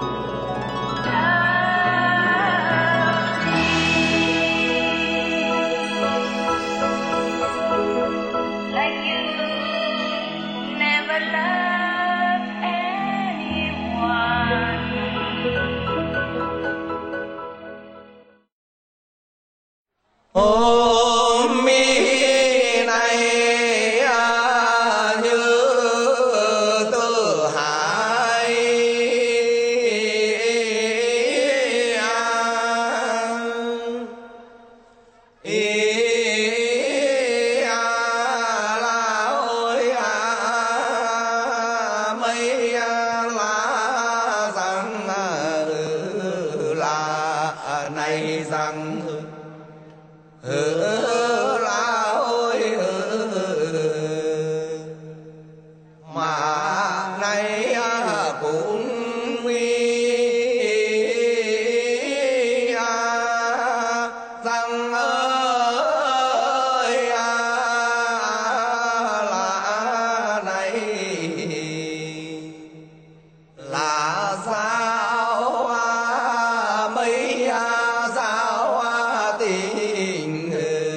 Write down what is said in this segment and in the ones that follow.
Ôm mi này như Tử Hải là ôi mấy lá rằng là này rằng là ôi mà nay cũng nguy rằng ơi là này là sao mấy sao tình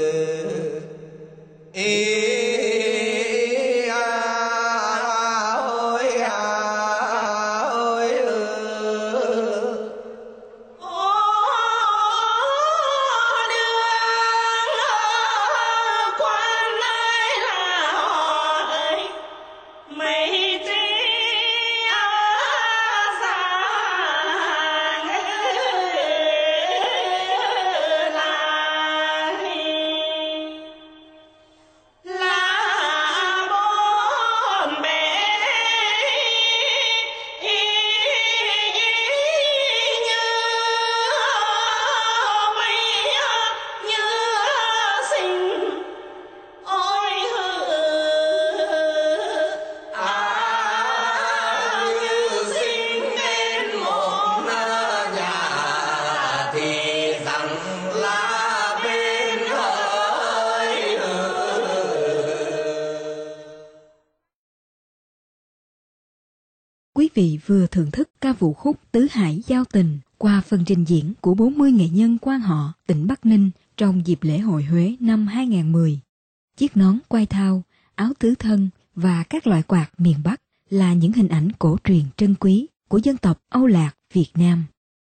Quý vị vừa thưởng thức ca vũ khúc Tứ Hải Giao Tình qua phần trình diễn của 40 nghệ nhân quan họ tỉnh Bắc Ninh trong dịp lễ hội Huế năm 2010. Chiếc nón quai thao, áo tứ thân và các loại quạt miền Bắc là những hình ảnh cổ truyền trân quý của dân tộc Âu Lạc Việt Nam.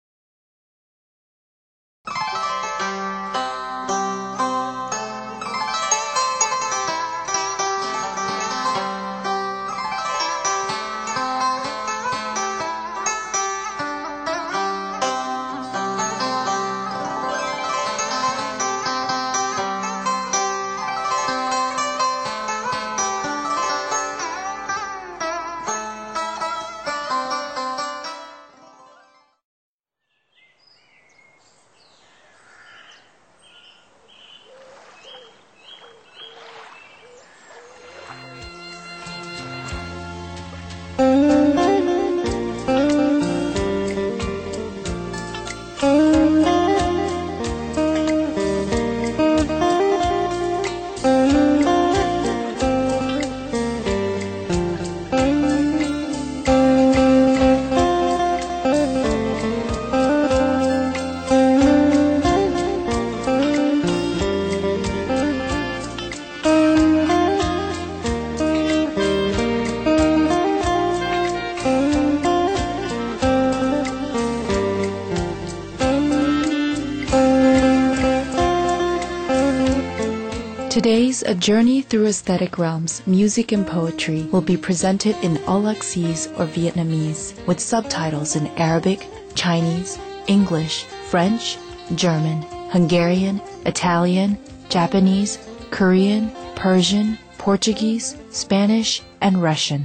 Today's A Journey Through Aesthetic Realms, Music and Poetry will be presented in Aulacese or Vietnamese with subtitles in Arabic, Chinese, English, French, German, Hungarian, Italian, Japanese, Korean, Persian, Portuguese, Spanish, and Russian.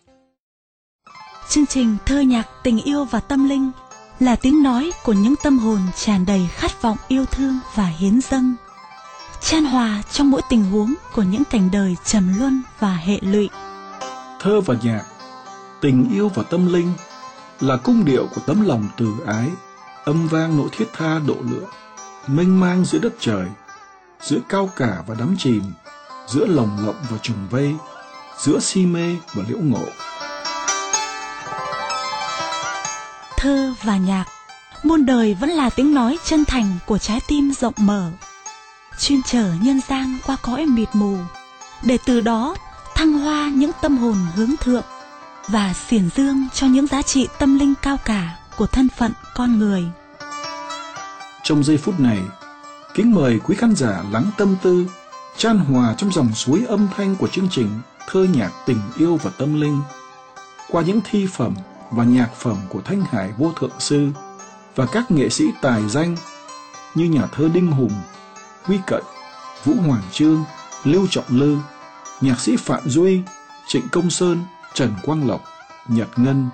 Chương trình Thơ nhạc tình yêu và tâm linh là tiếng nói của những tâm hồn tràn đầy khát vọng yêu thương và hiến dâng, chan hòa trong mỗi tình huống của những cảnh đời trầm luân và hệ lụy. Thơ và nhạc, tình yêu và tâm linh là cung điệu của tấm lòng từ ái, âm vang nỗi thiết tha độ lượng, mênh mang giữa đất trời, giữa cao cả và đắm chìm, giữa lồng lộng và trùng vây, giữa si mê và liễu ngộ. thơ và nhạc, muôn đời vẫn là tiếng nói chân thành của trái tim rộng mở, chuyên chở nhân gian qua cõi mịt mù, để từ đó thăng hoa những tâm hồn hướng thượng và xiển dương cho những giá trị tâm linh cao cả của thân phận con người. Trong giây phút này, kính mời quý khán giả lắng tâm tư, chan hòa trong dòng suối âm thanh của chương trình Thơ nhạc tình yêu và tâm linh, qua những thi phẩm và nhạc phẩm của Thanh Hải Vô Thượng Sư và các nghệ sĩ tài danh như nhà thơ Đinh Hùng, Huy Cận, Vũ Hoàng Chương, Lưu Trọng Lư, nhạc sĩ Phạm Duy, Trịnh Công Sơn, Trần Quang Lộc, Nhật Ngân.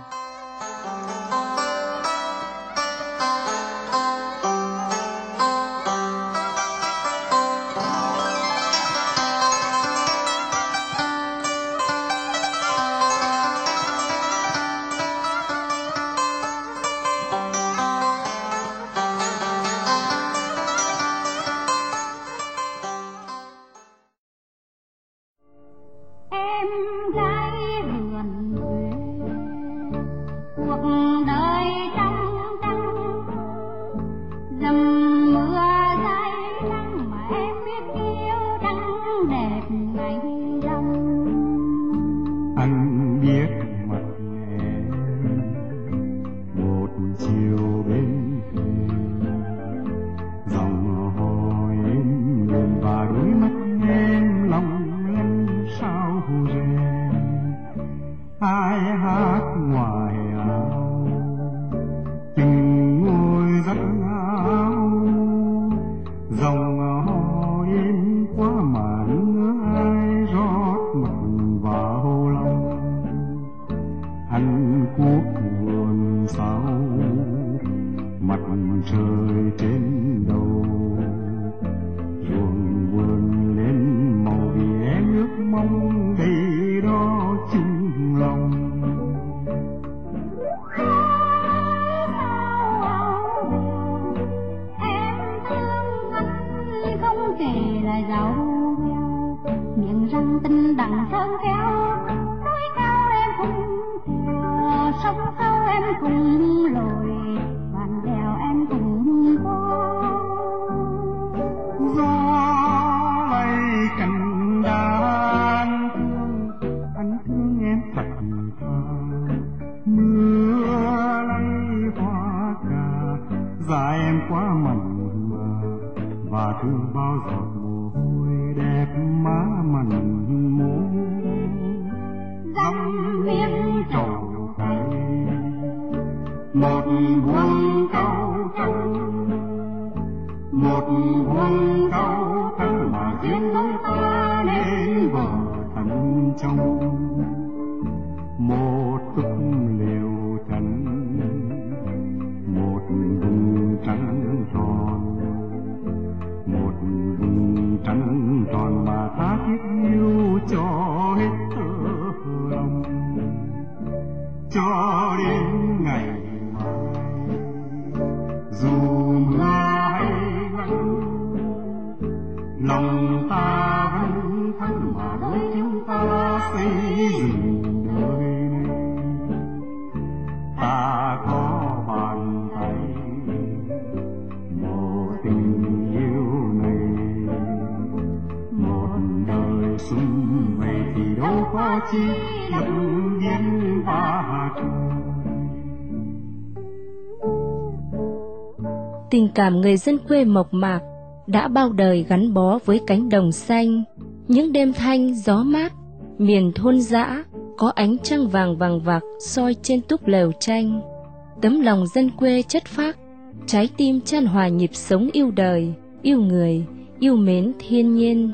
Tình cảm người dân quê mộc mạc đã bao đời gắn bó với cánh đồng xanh, những đêm thanh gió mát, miền thôn dã có ánh trăng vàng vàng vặc soi trên túp lều tranh. Tấm lòng dân quê chất phác, trái tim chan hòa nhịp sống yêu đời, yêu người, yêu mến thiên nhiên.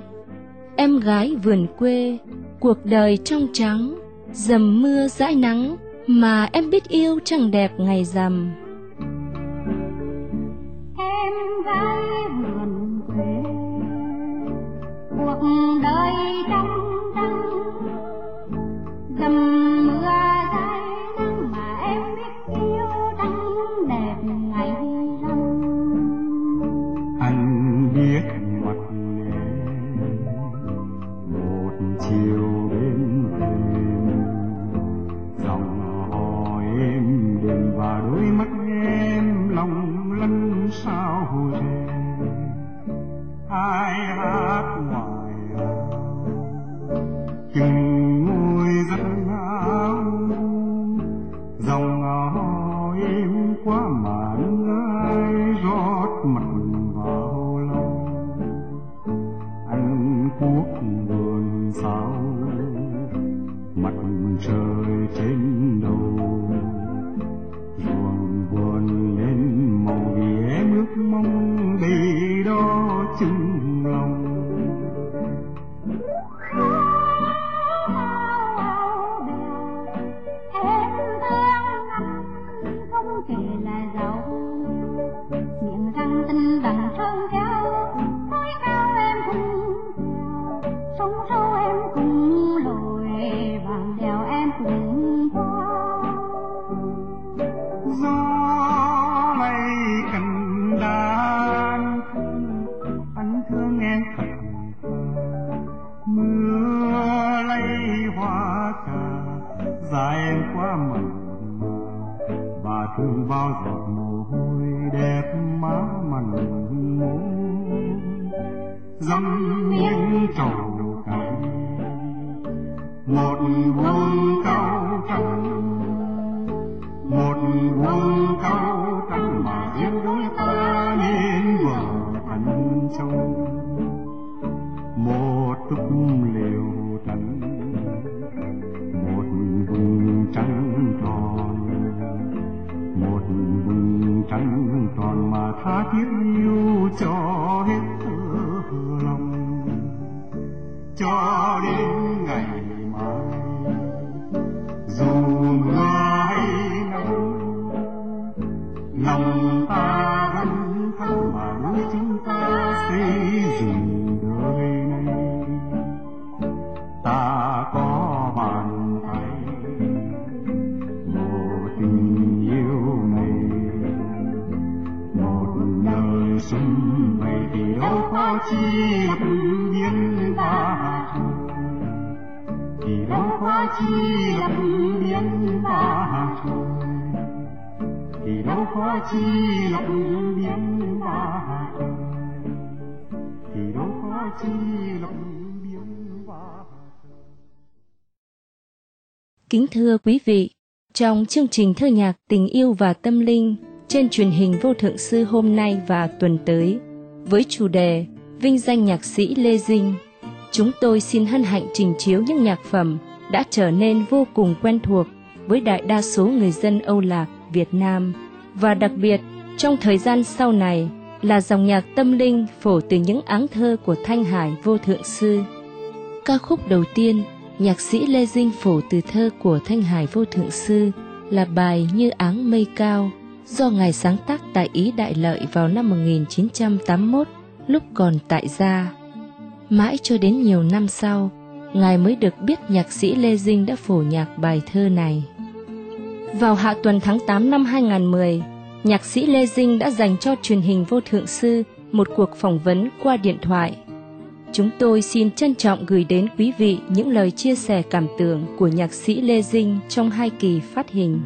Em gái vườn quê, cuộc đời trong trắng, dầm mưa dãi nắng mà em biết yêu trăng đẹp ngày rằm. Em gái vườn quê, cuộc đời trong trắng, dầm mưa dãi nắng mà em biết yêu trăng đẹp ngày rằm. Anh biết mặt em một chiều bên thềm, dòng hò êm đềm và đôi mắt em long lanh sao rè. Ai hát ngoài áo chừng ngôi dân áo, dòng áo êm quá màn ai rót mặt vào lòng. Anh cuốc vườn sao mặt trời trên đầu, ruộng vườn lên màu vì em ước mong đây đó chung lòng. Em thương anh không kể là giàu, miệng răng tinh bằng sơn cao, nói cao em cùng sống sâu em cùng lội, vàng đèo em cùng hoa. Gió lay cành đàn anh thương em thật thà, mưa lay hoa cà dài em qua mặn mà, bà thương bao giọt mồ hôi đẹp má mặn môi, dăm miếng trầu cay một buông cau trắng, một buông cau trắng mà riêng đôi ta nên vợ thành chồng. Một túp lều trắng, một vùng trắng tròn, một vùng trắng tròn mà tha thiết yêu cho hết thơ lòng, cho đến ngày mai dù mưa hay nắng, lòng ta vẫn thắm mà đôi chúng ta xây dựng đời này. Ta có bàn tay một tình yêu này, một đời xuân về thì đâu có chi lập biên ba trời, thì đâu có chi lập biên ba trời, thì đâu có chi lập biên ba trời, thì đâu có chi lập biên ba trời. Kính thưa quý vị, trong chương trình thơ nhạc Tình yêu và tâm linh trên truyền hình Vô Thượng Sư hôm nay và tuần tới, với chủ đề vinh danh nhạc sĩ Lê Dinh, chúng tôi xin hân hạnh trình chiếu những nhạc phẩm đã trở nên vô cùng quen thuộc với đại đa số người dân Âu Lạc, Việt Nam, và đặc biệt trong thời gian sau này là dòng nhạc tâm linh phổ từ những áng thơ của Thanh Hải Vô Thượng Sư. Ca khúc đầu tiên, nhạc sĩ Lê Dinh phổ từ thơ của Thanh Hải Vô Thượng Sư là bài Như Áng Mây Cao, do Ngài sáng tác tại Ý Đại Lợi vào năm 1981, lúc còn tại gia. Mãi cho đến nhiều năm sau, Ngài mới được biết nhạc sĩ Lê Dinh đã phổ nhạc bài thơ này. Vào hạ tuần tháng 8 năm 2010, nhạc sĩ Lê Dinh đã dành cho truyền hình Vô Thượng Sư một cuộc phỏng vấn qua điện thoại. Chúng tôi xin trân trọng gửi đến quý vị những lời chia sẻ cảm tưởng của nhạc sĩ Lê Dinh trong 2 kỳ phát hình.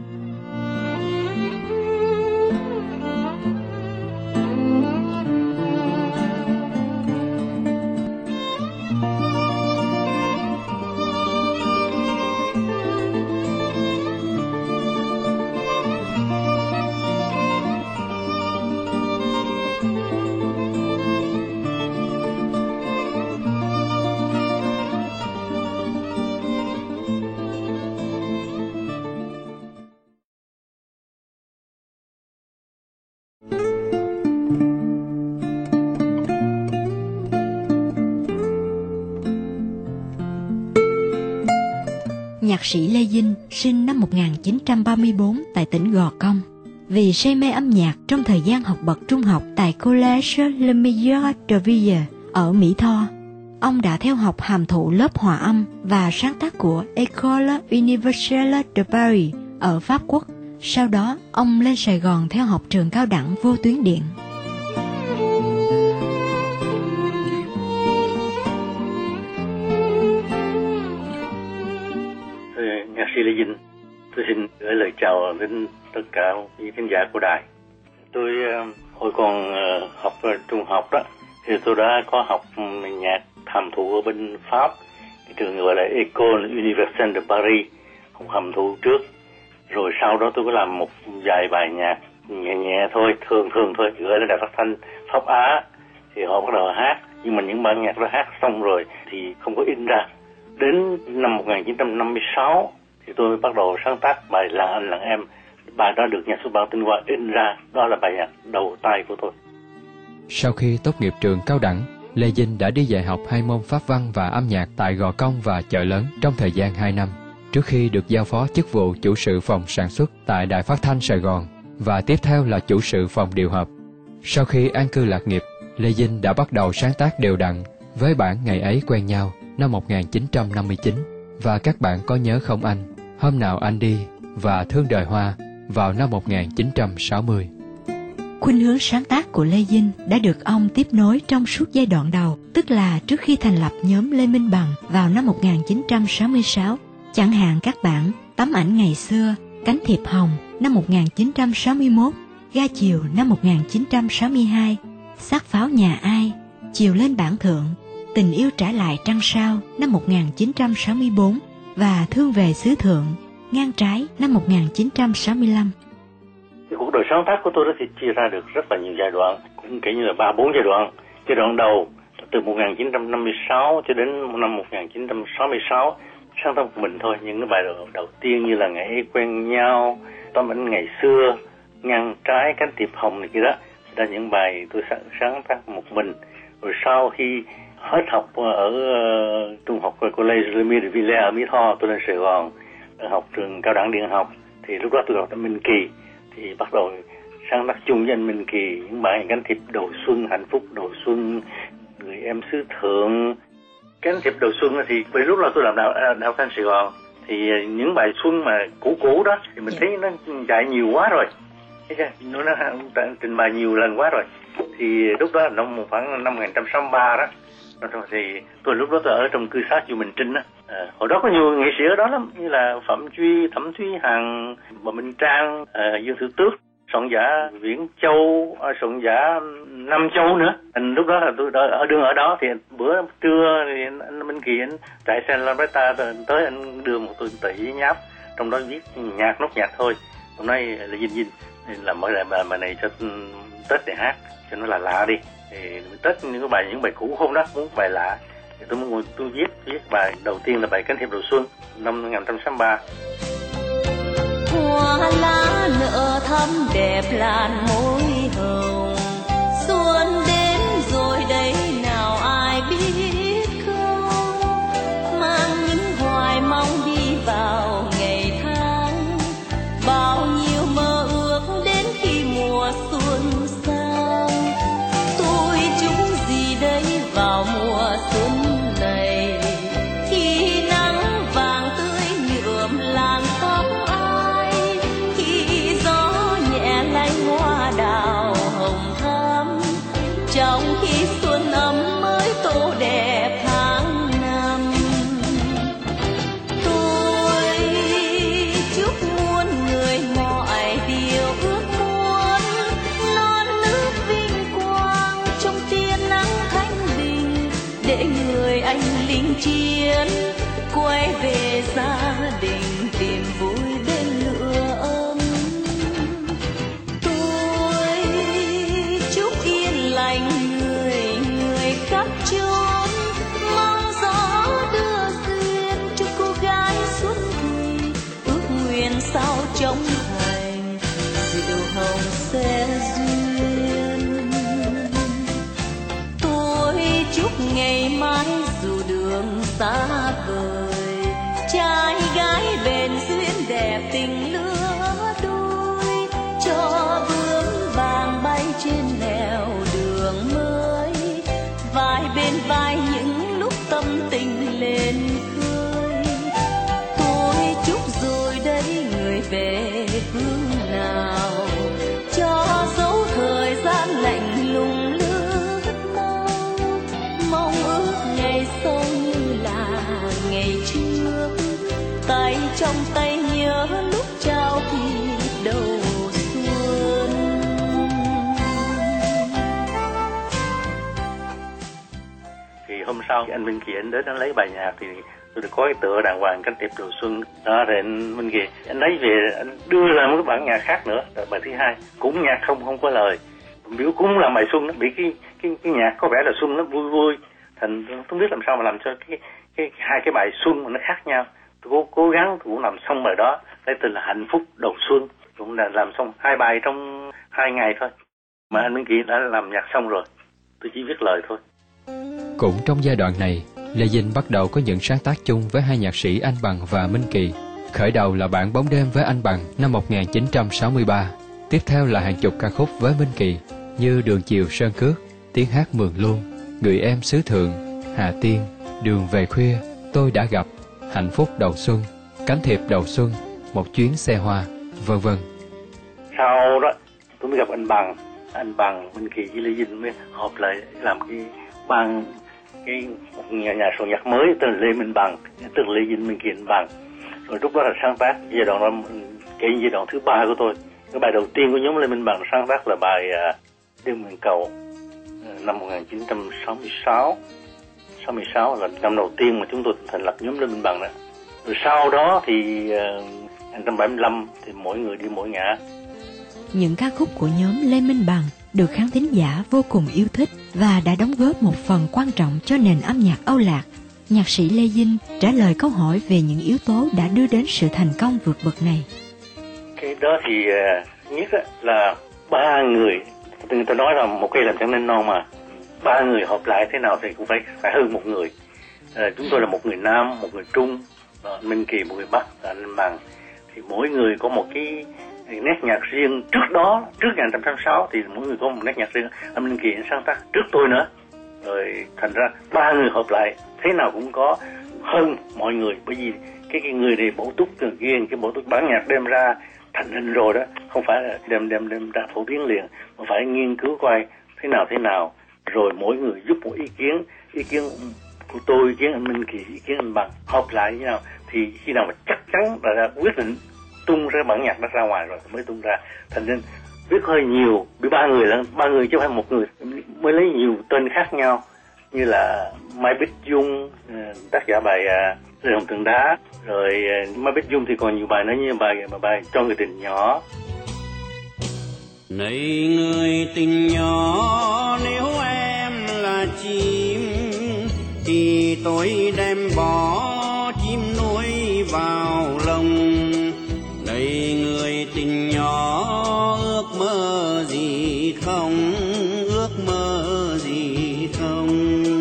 Nhạc sĩ Lê Dinh sinh năm 1934 tại tỉnh Gò Công. Vì say mê âm nhạc trong thời gian học bậc trung học tại Collège Le Meilleur de Ville ở Mỹ Tho, ông đã theo học hàm thụ lớp hòa âm và sáng tác của École Universelle de Paris ở Pháp Quốc. Sau đó, ông lên Sài Gòn theo học trường cao đẳng vô tuyến điện. Nhạc sĩ Lê Dinh Tôi xin gửi lời chào đến tất cả quý khán giả của đài. Tôi hồi còn học trung học đó, thì tôi đã có học nhạc hàm thụ ở bên Pháp, cái trường gọi là École Universelle de Paris, học hàm thụ trước. Rồi sau đó tôi có làm một vài bài nhạc nhẹ nhẹ thôi, thường thôi, gửi lên đài phát thanh Pháp Á, thì họ bắt đầu hát. Nhưng mà những bản nhạc đó hát xong rồi thì không có in ra. Đến năm 1956 thì tôi bắt đầu sáng tác bài Làng Anh Làng Em. Bài đó được nhà xuất bản Tinh Hoa in ra, đó là bài nhạc đầu tay của tôi. Sau khi tốt nghiệp trường cao đẳng, Lê Dinh đã đi dạy học 2 môn Pháp văn và âm nhạc tại Gò Công và Chợ Lớn trong thời gian 2 năm, trước khi được giao phó chức vụ chủ sự phòng sản xuất tại Đài Phát thanh Sài Gòn và tiếp theo là chủ sự phòng điều hợp. Sau khi an cư lạc nghiệp, Lê Dinh đã bắt đầu sáng tác đều đặn với bản Ngày ấy quen nhau năm 1959 và các bạn có nhớ không anh, Hôm nào anh đi và Thương đời hoa vào năm 1960. Khuynh hướng sáng tác của Lê Dinh đã được ông tiếp nối trong suốt giai đoạn đầu, tức là trước khi thành lập nhóm Lê Minh Bằng vào năm 1966, chẳng hạn các bản Tấm ảnh ngày xưa, Cánh thiệp hồng năm 1961, Ga chiều năm 1962, Xác pháo nhà ai, Chiều lên bản thượng, Tình yêu trả lại trăng sao năm 1964 và Thương về xứ thượng, Ngang trái năm 1965. Cái cuộc đời sáng tác của tôi đó thì chia ra được rất là nhiều giai đoạn, cũng kể như là 3-4 giai đoạn. Giai đoạn đầu từ 1956 cho đến năm 1966 sáng tác một mình thôi. Những cái bài đầu tiên như là Ngày ấy quen nhau, Tấm ảnh ngày xưa, Ngang trái, Cánh thiệp hồng này kia đó, là những bài tôi sáng tác một mình. Rồi sau khi hết học ở trung học Collège Rémy de Villers ở Mỹ Tho, tôi lên Sài Gòn học trường cao đẳng điện học, thì lúc đó tôi học tại Minh Kỳ, thì bắt đầu sáng tác chung với anh Minh Kỳ những bài Cánh thiệp đầu xuân, Hạnh phúc đầu xuân, Người em xứ thượng. Cánh thiệp đầu xuân thì bởi lúc là tôi làm đạo thanh Sài Gòn, thì những bài xuân mà cũ đó thì mình thấy nó chạy nhiều quá rồi, nó trình bày nhiều lần quá rồi. Thì lúc đó là khoảng năm 1963 đó, thì tôi lúc đó tôi ở trong cư xá Chùa Bình Trinh đó. Hồi đó có nhiều nghệ sĩ ở đó lắm, như là Phẩm Duy, Thẩm Thúy Hằng, Bà Minh Trang, Dương Thư Tước, soạn giả Viễn Châu, soạn giả Nam Châu nữa. Lúc đó là tôi ở đó, thì bữa trưa thì anh Minh Kỳ anh chạy xe La Beta tới, anh đưa một tỉ nháp, trong đó viết nhạc, nốt nhạc thôi. Hôm nay là Dinh làm mới lại bài này cho Tết để hát cho nó là lạ đi. Thì Tết những bài cũ không đó, muốn bài lạ thì tôi muốn tôi viết bài đầu tiên là bài Cánh thiệp đầu xuân năm 1963. Hoa lá nở thắm đẹp làn môi hồng, xuân đến rồi đấy nào ai biết không, mang những hoài mong đi vào ngày tháng, bao nhiêu mơ ước đến khi mùa xuân sang. Tôi chúc gì đây vào mùa xuân này, khi nắng vàng tươi nhuộm làng tóc ai, khi gió nhẹ lay hoa đào hồng thắm, trong khi xuân ấm mới tô đẹp tháng năm. Tôi chúc muôn người mọi điều ước muốn, non nước vinh quang trong tia nắng thanh bình, để người anh lính chiến quay về gia đình tìm vui bên lửa ấm. Tôi chúc yên lành người khắp chốn, mong gió đưa duyên cho cô gái xuân thì, ước nguyện sao trong thành diệu hồng sẽ duyên. Tôi chúc ngày mai dù đường xa vời, trai gái bền duyên đẹp tình lứa đôi, cho bướm vàng bay trên nẻo đường mới, vai bên vai những lúc tâm tình lên khơi. Tôi chúc rồi đấy người về phương nào, cho dấu thời gian lạnh lùng lướt mau, mong ước ngày sau như là sau anh Minh Kỳ anh đến anh lấy bài nhạc thì tôi được có cái tựa đàng hoàng Cánh Tiệp Đầu Xuân đó, rồi anh Minh Kỳ anh lấy về anh đưa ra một cái bản nhạc khác nữa, rồi bài thứ hai cũng nhạc không có lời, biểu cũng là bài xuân, nó bị cái nhạc có vẻ là xuân nó vui vui, thành không biết làm sao mà làm cho cái hai cái bài xuân mà nó khác nhau. Tôi cố gắng tôi cũng làm xong bài đó, cái tên là Hạnh Phúc Đầu Xuân, cũng là làm xong 2 bài trong 2 ngày thôi, mà anh Minh Kỳ đã làm nhạc xong rồi, tôi chỉ viết lời thôi. Cũng trong giai đoạn này, Lê Dinh bắt đầu có những sáng tác chung với hai nhạc sĩ Anh Bằng và Minh Kỳ. Khởi đầu là bản Bóng Đêm với Anh Bằng năm 1963. Tiếp theo là hàng chục ca khúc với Minh Kỳ như Đường Chiều Sơn Cước, Tiếng Hát Mường Luôn, Người Em Xứ Thượng, Hà Tiên, Đường Về Khuya, Tôi Đã Gặp, Hạnh Phúc Đầu Xuân, Cánh Thiệp Đầu Xuân, Một Chuyến Xe Hoa, vân vân. Sau đó tôi mới gặp anh Bằng, Minh Kỳ với Lê Dinh mới họp lại làm một nhà soạn nhạc mới tên là Lê Minh Bằng, tức là Lê Dinh, Minh Kỳ, Anh Bằng. Rồi lúc đó là sáng tác giai đoạn đó, kể giai đoạn thứ 3 của tôi. Cái bài đầu tiên của nhóm Lê Minh Bằng sáng tác là bài Đêm Nguyện Cầu năm 1966. 66 là năm đầu tiên mà chúng tôi thành lập nhóm Lê Minh Bằng đó. Rồi sau đó thì 1975 thì mỗi người đi mỗi ngả. Những ca khúc của nhóm Lê Minh Bằng được khán thính giả vô cùng yêu thích và đã đóng góp một phần quan trọng cho nền âm nhạc Âu Lạc. Nhạc sĩ Lê Dinh trả lời câu hỏi về những yếu tố đã đưa đến sự thành công vượt bậc này. Cái đó thì nhất là 3 người, người ta nói là một cây làm chẳng nên non mà. 3 người hợp lại thế nào thì cũng phải hơn một người. Chúng tôi là một người Nam, một người Trung, Minh Kỳ một người Bắc, anh Bằng. Thì mỗi người có một cái nét nhạc riêng. Trước 1966 thì mỗi người có một nét nhạc riêng. Anh Minh Kỳ sáng tác trước tôi nữa. Rồi thành ra 3 người hợp lại thế nào cũng có hơn mọi người, bởi vì cái người này bổ túc từ kia, cái bổ túc bản nhạc đem ra thành hình rồi đó, không phải là đem ra phổ biến liền, mà phải nghiên cứu coi thế nào, rồi mỗi người giúp một ý kiến của tôi, ý kiến anh Minh Kỳ, ý kiến anh Bằng hợp lại với nhau, thì khi nào mà chắc chắn là quyết định tung ra bản nhạc nó ra ngoài rồi mới tung ra. Thành nên viết hơi nhiều, bị 3 người chứ không phải một người, mới lấy nhiều tên khác nhau, như là Mai Bích Dung, tác giả bài Rơi Hồng Tường Đá, rồi Mai Bích Dung thì còn nhiều bài nữa, như bài Cho Người Tình Nhỏ. Này người tình nhỏ, nếu em là chim thì tôi đem bỏ chim nuôi vào lồng. Này người tình nhỏ, ước mơ gì không, ước mơ gì không.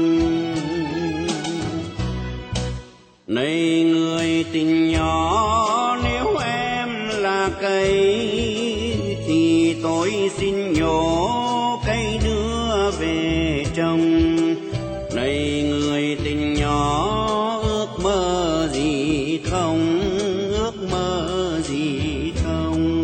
Này người tình nhỏ, nếu em là cây thì tôi xin nhổ cây đưa về trồng. Này người tình nhỏ, ước mơ gì không, ước mơ gì không.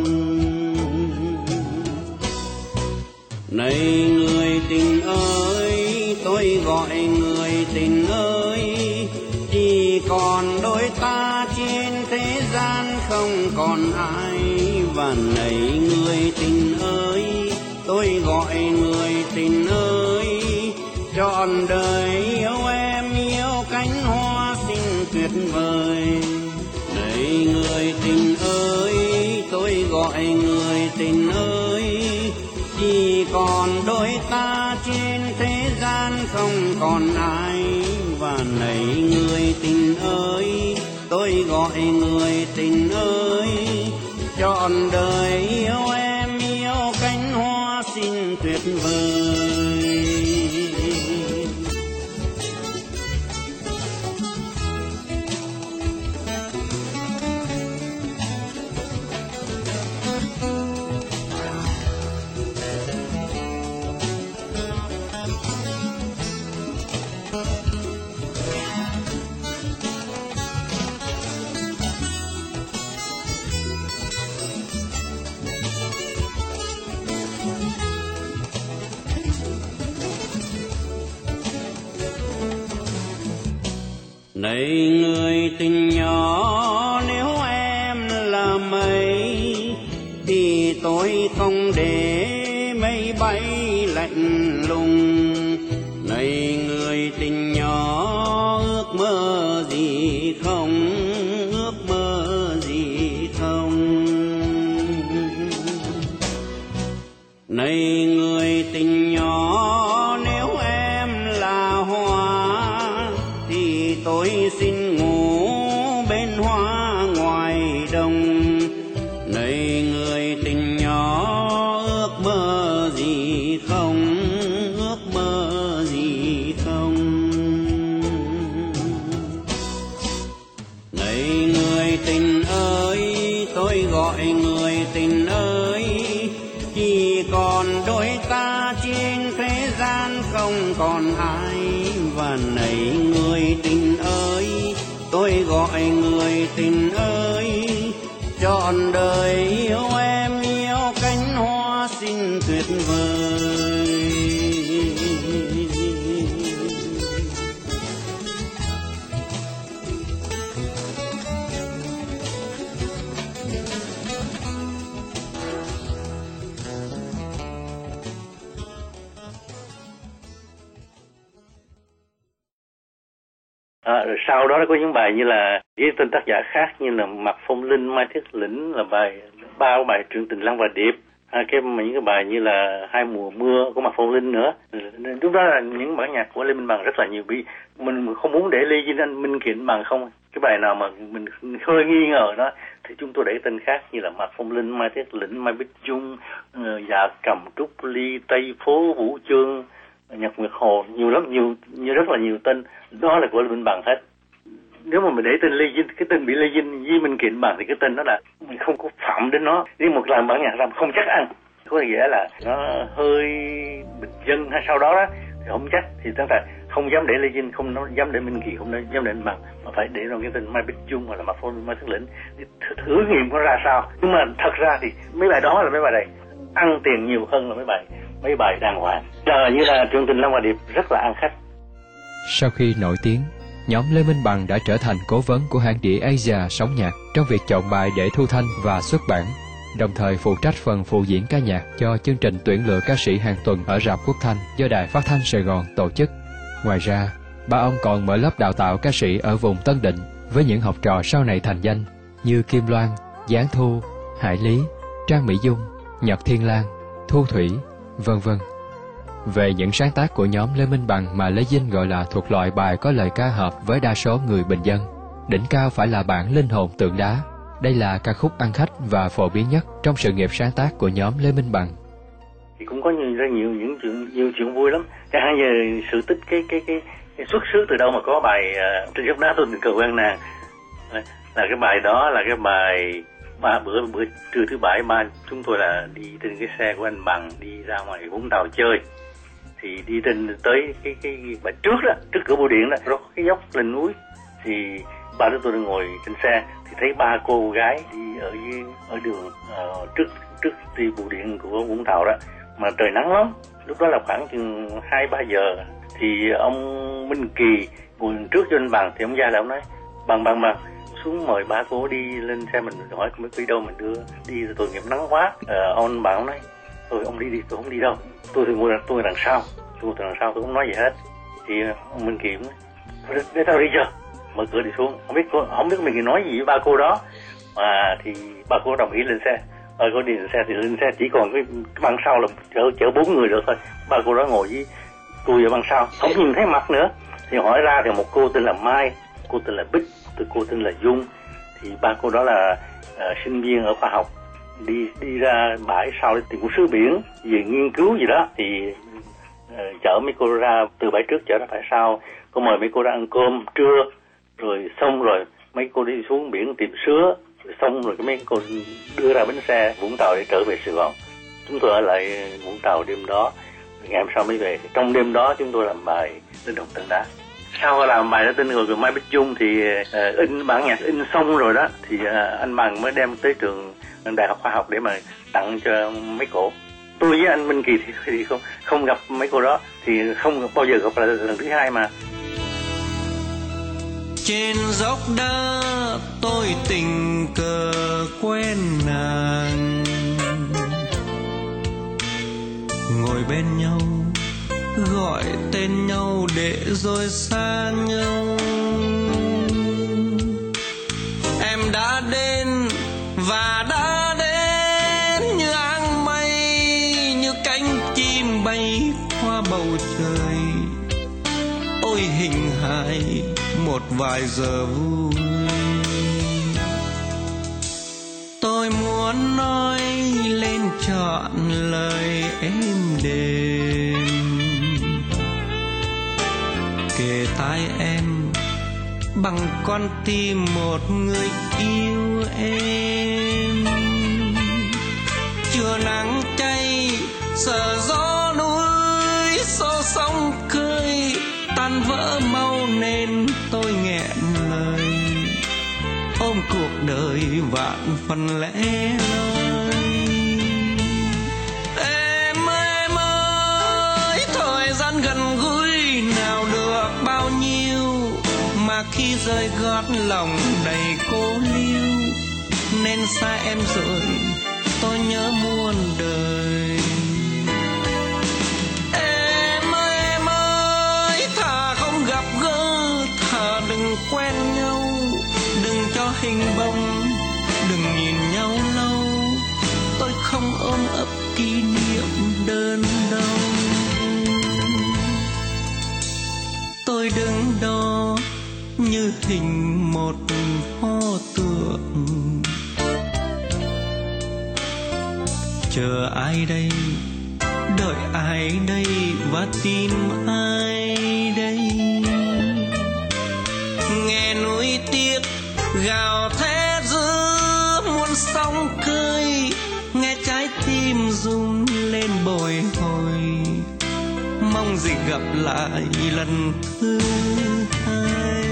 Này người tình ơi, tôi gọi người tình ơi, chỉ còn đôi ta trên thế gian không còn ai. Và này người tình ơi, tôi gọi người tình ơi, trọn đời yêu em, yêu cánh hoa xinh tuyệt vời. Này người tình ơi, tôi gọi người tình ơi, chỉ còn đôi ta trên thế gian không còn ai. Và này người tình ơi, tôi gọi người tình ơi, trọn đời yêu em, yêu cánh hoa xinh tuyệt vời. Này người tình nhỏ, nếu em là mây thì tôi không để mây bay lạnh lùng. Này người tình nhỏ, Này người tình nhỏ, nếu em là hoa thì tôi xin ngủ bên hoa ngoài đồng. Này người tình nhỏ, ước mơ gì không, ước mơ gì không. Này người tình ơi, tôi gọi người tình ơi, chỉ còn đôi ta trên thế gian không còn ai. Và này người tình ơi, tôi gọi người tình ơi, trọn đời yêu em, yêu cánh hoa xinh tuyệt vời. Rồi sau đó có những bài như là với tên tác giả khác như là Mạc Phong Linh, Mai Thiết Lĩnh, là ba bài Truyện Tình Lang và Điệp, những cái bài như là Hai Mùa Mưa của Mạc Phong Linh nữa. Lúc đó là những bản nhạc của Lê Minh Bằng rất là nhiều. Vì mình không muốn để Lê Vinh Anh Minh Kiện Bằng không. Cái bài nào mà mình hơi nghi ngờ đó thì chúng tôi để tên khác như là Mạc Phong Linh, Mai Thiết Lĩnh, Mai Bích Dung, Dạ Cầm, Trúc Ly, Tây Phố, Vũ Chương, Nhật Nguyệt Hồ, nhiều lắm, rất là nhiều tên. Đó là của Lê Minh Bằng hết. Nếu mà mình để tên Lê Vinh, cái tên bị Lê Vinh với Minh Kiện Bằng thì cái tên đó là mình không có phạm đến nó. Nhưng một làm bản nhạc làm không chắc ăn, có nghĩa là nó hơi bình dân hay sau đó thì không chắc, thìตั้งแต่không dám để Lê Vinh, không dám để Minh Kiện, không dám để Minh Bằng, mà phải để trong cái tên Mai Bích Dung hoặc là Mạc Phong, Mai Thiết Lĩnh để thử nghiệm nó ra sao. Nhưng mà thật ra thì mấy bài đó là mấy bài này ăn tiền nhiều hơn là mấy bài đàng hoàng. Như là Truyện Tình Lang và Điệp rất là ăn khách. Sau khi nổi tiếng, nhóm Lê Minh Bằng đã trở thành cố vấn của hãng đĩa Asia Sóng Nhạc trong việc chọn bài để thu thanh và xuất bản, đồng thời phụ trách phần phụ diễn ca nhạc cho chương trình tuyển lựa ca sĩ hàng tuần ở rạp Quốc Thanh do Đài Phát thanh Sài Gòn tổ chức. Ngoài ra, ba ông còn mở lớp đào tạo ca sĩ ở vùng Tân Định với những học trò sau này thành danh như Kim Loan, Giáng Thu, Hải Lý, Trang Mỹ Dung, Nhật Thiên Lan, Thu Thủy, vân vân. Về những sáng tác của nhóm Lê Minh Bằng mà Lê Vinh gọi là thuộc loại bài có lời ca hợp với đa số người bình dân, đỉnh cao phải là bản Linh Hồn Tượng Đá. Đây là ca khúc ăn khách và phổ biến nhất trong sự nghiệp sáng tác của nhóm Lê Minh Bằng. Thì cũng có nhiều chuyện vui lắm. Chẳng hạn như sự tích cái xuất xứ từ đâu mà có bài Trên Dốc Đá Tôi Tình Cờ Quen Nàng, là cái bài đó là cái bài bữa trưa thứ bảy chúng tôi là đi trên cái xe của anh Bằng đi ra ngoài Vũng Tàu chơi, thì đi trên tới cái bài trước cửa bưu điện đó, rồi có cái dốc lên núi, thì ba đứa tôi đang ngồi trên xe thì thấy ba cô gái đi ở đường trước đi bưu điện của Vũng Tàu đó, mà trời nắng lắm. Lúc đó là khoảng chừng 2-3 giờ, thì ông Minh Kỳ ngồi trước cho anh Bằng, thì ông ra là ông nói bằng xuống mời ba cô đi lên xe, mình hỏi mới đi đâu mình đưa đi, tội nghiệp nắng quá. Ông Bằng nói thôi ông đi tôi không đi đâu, tôi đằng sau, tôi không nói gì hết. Thì ông Minh Kỳ nói để tao đi chưa, mở cửa đi xuống. Không biết mình nói gì với ba cô đó, mà thì ba cô đồng ý lên xe. Ba cô đi lên xe thì lên xe chỉ còn cái băng sau là chở 4 người được thôi. Ba cô đó ngồi với tôi ở băng sau, không nhìn thấy mặt nữa. Thì hỏi ra thì một cô tên là Mai, cô tên là Bích, cô tên là Dung. Thì ba cô đó là sinh viên ở khoa học, đi ra bãi sau để tìm một sứ biển về nghiên cứu gì đó, thì chở mấy cô ra từ bãi trước chở ra bãi sau. Cô mời mấy cô ra ăn cơm trưa, rồi xong rồi mấy cô đi xuống biển tìm sứa, rồi xong rồi mấy cô đưa ra bến xe Vũng Tàu để trở về Sài Gòn. Chúng tôi ở lại Vũng Tàu đêm đó, ngày hôm sau mới về. Trong đêm đó chúng tôi làm bài Linh Hồn Tượng Đá. Sau làm bài đó tên người Mai Bích Dung thì bản nhạc in xong rồi đó, thì anh Bằng mới đem tới trường Đại học Khoa học để mà tặng cho mấy cô. Tôi với anh Minh Kỳ thì không gặp mấy cô đó, thì không bao giờ gặp lại lần thứ hai mà. Trên dốc đá tôi tình cờ quen nàng, ngồi bên nhau gọi tên nhau để rồi xa nhau. Em đã đến và đã đến như áng mây, như cánh vài giờ vui. Tôi muốn nói lên trọn lời êm đềm, kề tai em bằng con tim một người yêu em. Chưa nắng cháy sợ gió núi, số sóng khơi tan vỡ mau nên tôi nghẹn lời, ôm cuộc đời vạn phần lẽ loi. Em ơi, thời gian gần gũi nào được bao nhiêu, mà khi rơi gót lòng đầy cô liêu, nên xa em rồi tôi nhớ muôn đời. Em ơi, thà không gặp gỡ, thà đừng quen nhau, đừng cho hình bóng, đừng nhìn nhau lâu, tôi không ôm ấp kỷ niệm đơn đau. Tôi đứng đó như hình một pho tượng, chờ ai đây, đợi ai đây và tìm ai đây. Nghe núi tiếc gào thét giữa muôn sóng khơi, nghe trái tim rung lên bồi hồi, mong gì gặp lại lần thứ hai.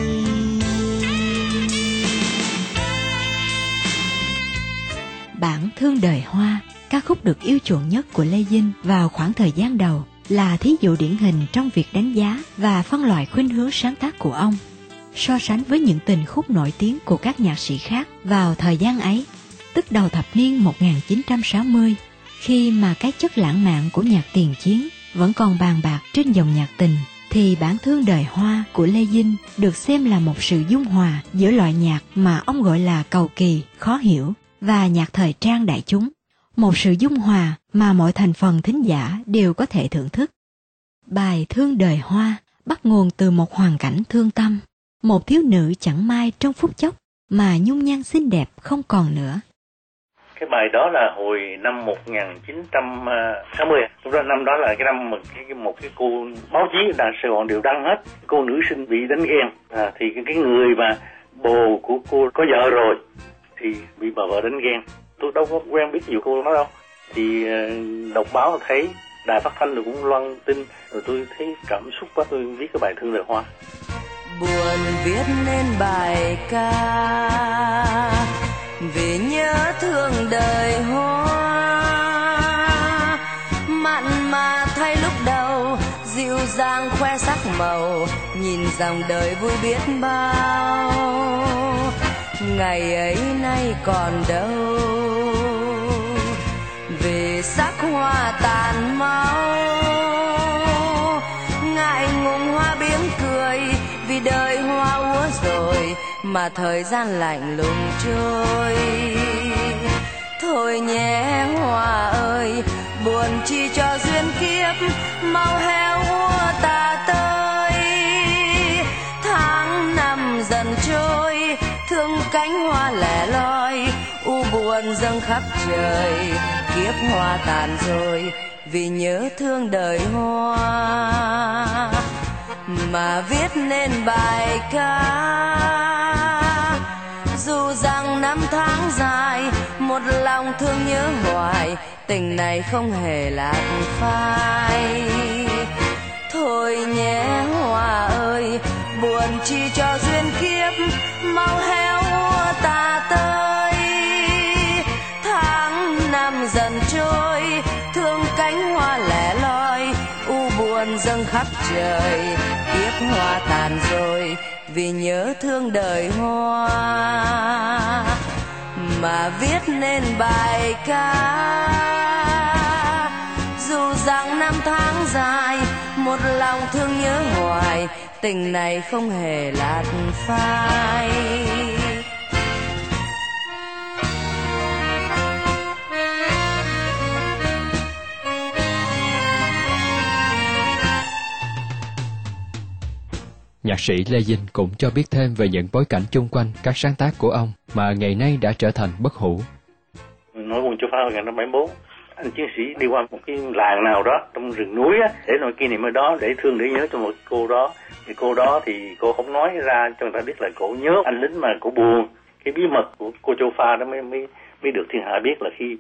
Bản Thương Đời Hoa, ca khúc được yêu chuộng nhất của Lê Dinh vào khoảng thời gian đầu, là thí dụ điển hình trong việc đánh giá và phân loại khuynh hướng sáng tác của ông. So sánh với những tình khúc nổi tiếng của các nhạc sĩ khác vào thời gian ấy, tức đầu thập niên 1960, khi mà cái chất lãng mạn của nhạc tiền chiến vẫn còn bàn bạc trên dòng nhạc tình, thì Bản Thương Đời Hoa của Lê Dinh được xem là một sự dung hòa giữa loại nhạc mà ông gọi là cầu kỳ, khó hiểu và nhạc thời trang đại chúng. Một sự dung hòa mà mọi thành phần thính giả đều có thể thưởng thức. Bài Thương Đời Hoa bắt nguồn từ một hoàn cảnh thương tâm. Một thiếu nữ chẳng may trong phút chốc mà nhung nhan xinh đẹp không còn nữa. Cái bài đó là hồi năm 1960. Lúc đó năm đó là cái năm mà một cái cô báo chí Đài Sài Gòn đều đăng hết. Cô nữ sinh bị đánh ghen. Thì cái người mà bồ của cô có vợ rồi thì bị bà vợ đánh ghen. Tôi đâu có quen biết nhiều cô đó đâu. Thì đọc báo thấy đài phát thanh rồi cũng loan tin, rồi tôi thấy cảm xúc quá, tôi viết cái bài Thương Đời Hoa. Buồn viết nên bài ca vì nhớ thương đời hoa, mặn mà thay lúc đầu, dịu dàng khoe sắc màu, nhìn dòng đời vui biết bao. Ngày ấy nay còn đâu, vì sắc hoa tàn mau, ngại ngùng hoa biếng cười, vì đời hoa úa rồi mà thời gian lạnh lùng trôi. Thôi nhé hoa ơi, buồn chi cho duyên kiếp, mau héo úa ta tới. Tháng năm dần trôi, thương cánh hoa lẻ loi, u buồn dâng khắp trời. Kiếp hoa tàn rồi, vì nhớ thương đời hoa mà viết nên bài ca. Dù rằng năm tháng dài, một lòng thương nhớ hoài, tình này không hề lạc phai. Thôi nhé hoa ơi, buồn chi cho duyên kiếp, mau héo úa ta tới. Tháng năm dần trôi, thương cánh hoa lẻ loi, u buồn dâng khắp trời. Kiếp hoa tàn rồi, vì nhớ thương đời hoa mà viết nên bài ca. Dù rằng năm tháng dài, một lòng thương nhớ hoài, tình này không hề lạc phai. Nhà Nhạc sĩ Lê Dinh cũng cho biết thêm về những bối cảnh chung quanh các sáng tác của ông mà ngày nay đã trở thành bất hủ. Nỗi buồn Châu Pha 1974, anh chiến sĩ đi qua một cái làng nào đó trong rừng núi á, để làm kỷ niệm ở đó, để thương để nhớ cho một cô đó. Thì cô đó thì cô không nói ra cho người ta biết là cô nhớ anh lính mà cô buồn. Cái bí mật của cô Châu Pha đó mới được thiên hạ biết là khi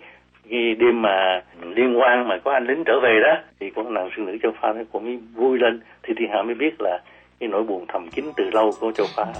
đêm mà liên hoan mà có anh lính trở về đó, thì con nàng sư nữ Châu Pha nó cũng mới vui lên, thì thiên hạ mới biết là cái nỗi buồn thầm kín từ lâu của Châu Pha.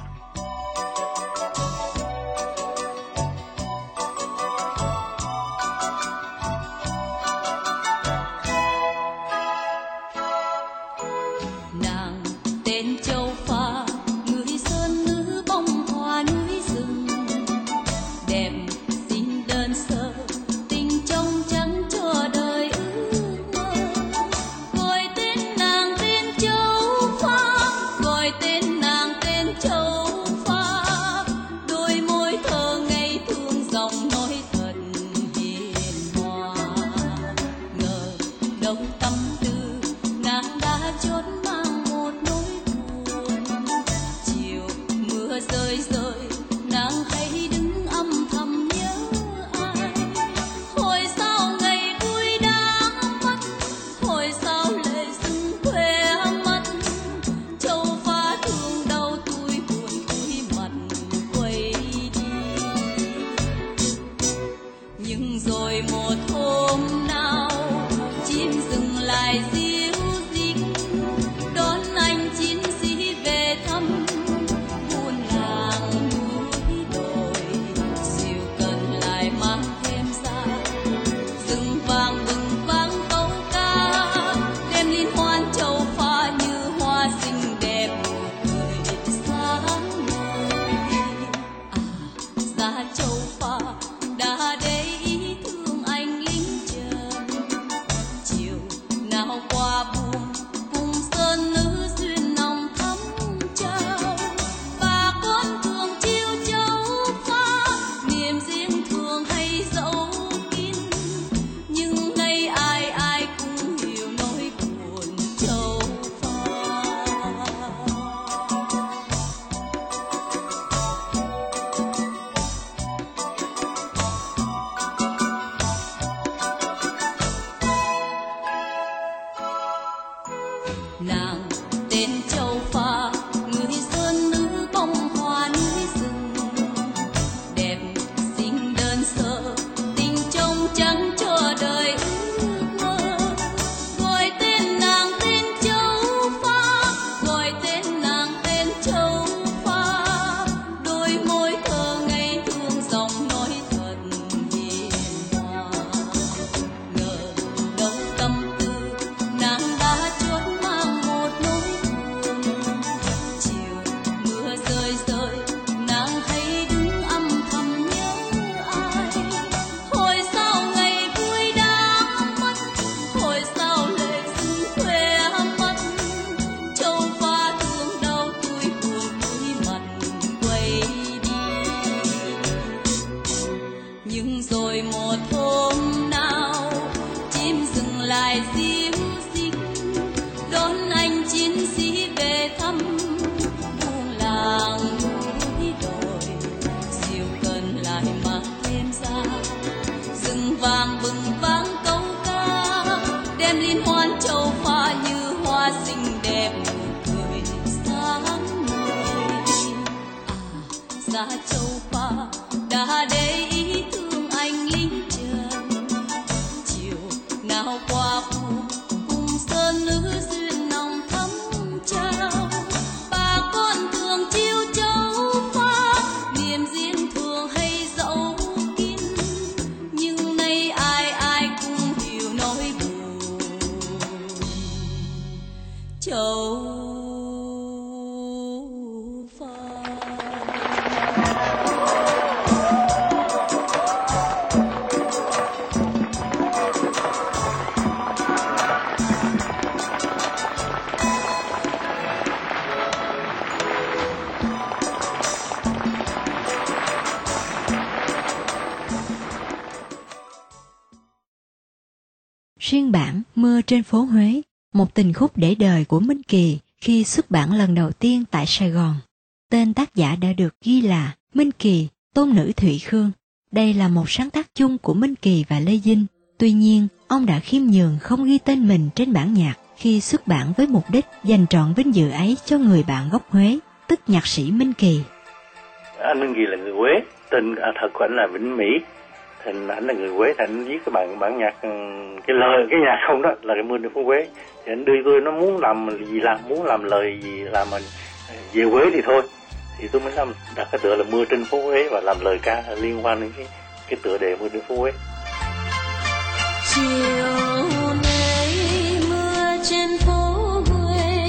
Riêng bản Mưa trên phố Huế, một tình khúc để đời của Minh Kỳ Khi xuất bản lần đầu tiên tại Sài Gòn, tên tác giả đã được ghi là Minh Kỳ, tôn nữ Thụy Khương. Đây là một sáng tác chung của Minh Kỳ và Lê Dinh. Tuy nhiên, ông đã khiêm nhường không ghi tên mình trên bản nhạc khi xuất bản với mục đích dành trọn vinh dự ấy cho người bạn gốc Huế, tức nhạc sĩ Minh Kỳ. Anh Minh Kỳ là người Huế, tên thật của anh là Vĩnh Mỹ. Thành anh là người Huế, thành anh viết cái bản nhạc, cái lời cái nhạc không đó là cái Mưa trên phố Huế. Thì anh đưa tôi, nó muốn làm gì làm, muốn làm lời gì làm, mình về Huế thì thôi. Thì tôi mới làm đặt cái tựa là Mưa trên phố Huế và làm lời ca liên quan đến cái tựa đề Mưa trên phố Huế. Chiều nay mưa trên phố Huế,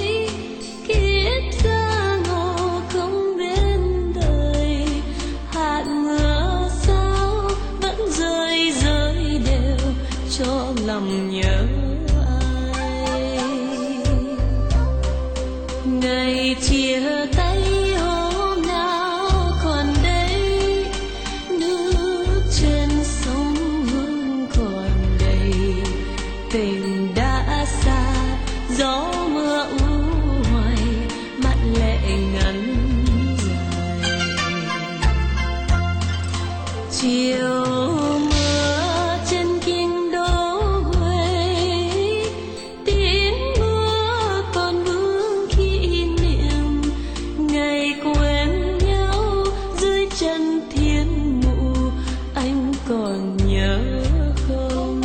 kiết ra ngô không đến đời, hạt mưa sao vẫn rơi rơi đều cho lòng nhớ ai. Ngày chia tay hôm nào còn đây, nước trên sông Hương còn đầy, tình đã xa gió mưa u hoài, mắt lệ ngắn dài. Chiều mưa trên kinh đô Huế, tiếng mưa còn vương kỷ niệm ngày quen nhau dưới chân thiên mụ, anh còn nhớ không?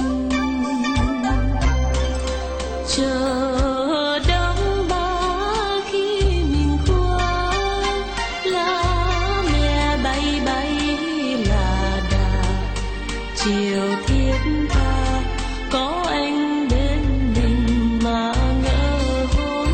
Chờ đông ba khi mình qua, lá mẹ bay bay là đà, chiều thiết tha có anh bên mình mà ngỡ hôm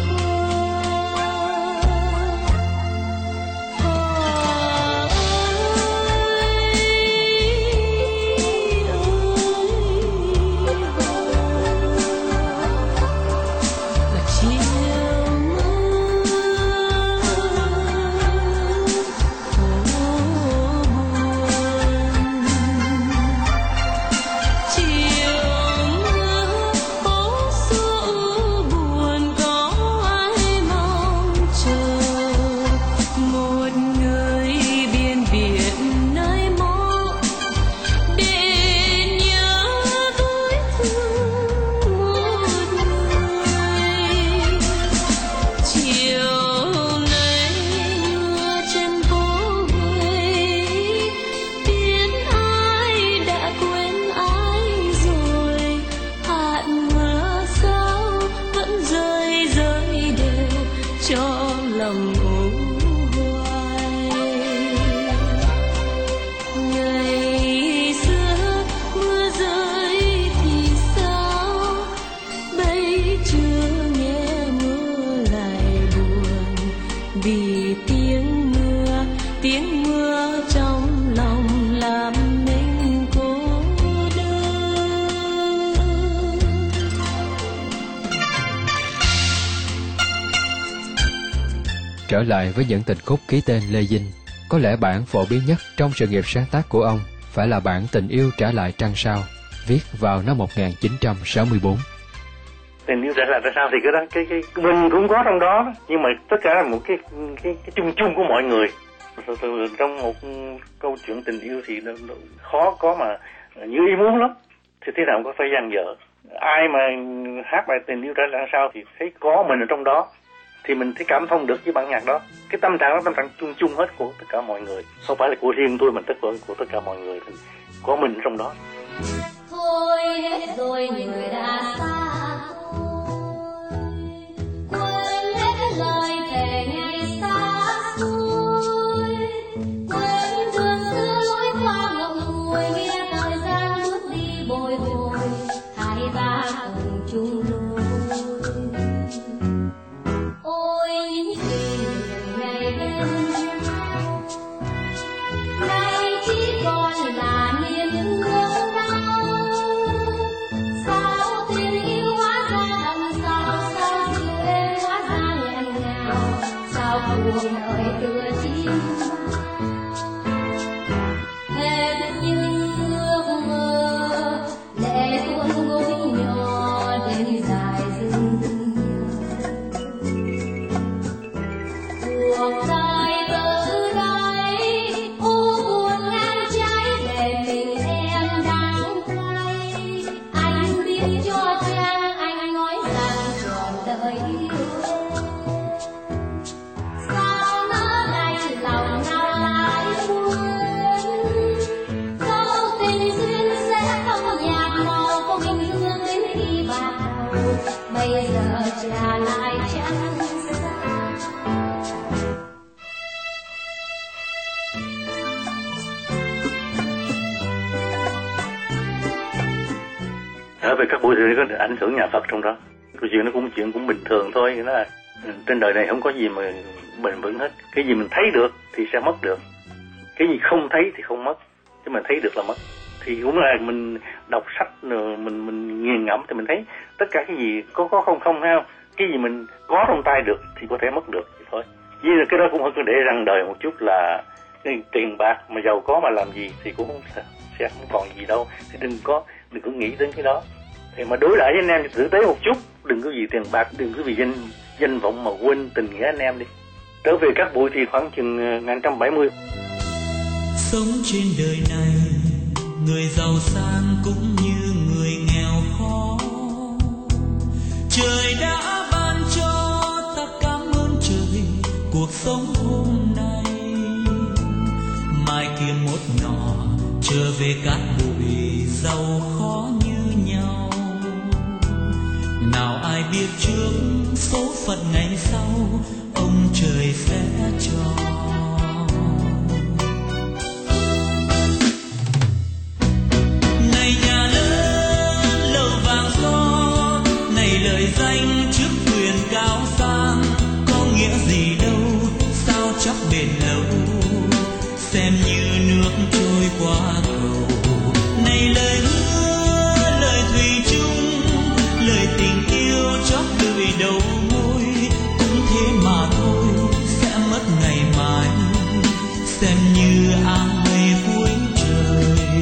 Trở lại với những tình khúc ký tên Lê Dinh, có lẽ bản phổ biến nhất trong sự nghiệp sáng tác của ông phải là bản Tình yêu trả lại trăng sao, viết vào năm 1964. Tình yêu trả lại trăng sao thì cái đó cái mình cũng có trong đó, nhưng mà tất cả là một cái chung chung của mọi người. Trong một câu chuyện tình yêu thì nó khó có mà như ý muốn lắm, thì thế nào cũng có phải dang dở. Ai mà hát bài Tình yêu trả lại trăng sao thì thấy có mình ở trong đó, thì mình thấy cảm thông được với bản nhạc đó. Cái tâm trạng đó tâm trạng chung chung hết của tất cả mọi người, không phải là của riêng tôi mà của tất cả mọi người, thì có mình trong đó. Thôi hết rồi người đã xa, quên hết lời thề ngày xa xôi, quên đường xưa lối qua ngậm ngùi, nghe thời gian bước đi bồi hồi, hai ta cùng chung lối. Ôi những kỷ niệm ngày bên nhau, nay chỉ còn là niềm thương đau. Sao tình yêu hóa ra đằng sau, sao chiều em hóa ra nghẹn ngào, sao cuộc đời tựa chim hết những ước mơ, lệ tuôn gối nhỏ đến dài rừng nhớ. bây giờ trả lại chẳng về các buổi thì có ảnh hưởng nhà Phật trong đó. Câu chuyện nó cũng chuyện cũng bình thường thôi. Nó là trên đời này không có gì mà bền vững hết. Cái gì mình thấy được thì sẽ mất được, cái gì không thấy thì không mất, chứ mình thấy được là mất. Thì cũng là mình đọc sách rồi mình nghiền ngẫm thì mình thấy tất cả cái gì có không không hay không, cái gì mình có trong tay được thì có thể mất được thì thôi. Vì là cái đó cũng phải để răng đời một chút là cái tiền bạc mà giàu có mà làm gì thì cũng sẽ không còn gì đâu. Thì đừng có nghĩ đến cái đó. Thì mà đối lại với anh em thì tử tế một chút, đừng có vì tiền bạc, đừng có vì danh vọng mà quên tình nghĩa anh em đi. Trở về các bụi thì khoảng chừng 1970. Sống trên đời này, người giàu sang cũng như người nghèo khó. Trời đã ban cho ta cảm ơn trời cuộc sống hôm nay. Mai kia một nọ trở về cát bụi giàu khó như nhau. Nào ai biết trước số phận ngày sau ông trời sẽ cho. Này nhà lớn lầu vàng son, này lời danh chức quyền cao sang, có nghĩa gì đâu sao chắc bền lâu, xem như nước trôi qua cầu. Này lời hứa lời thủy chung, lời tình yêu chót lưỡi đầu môi, cũng thế mà thôi sẽ mất ngày mai, xem như áng mây cuối trời.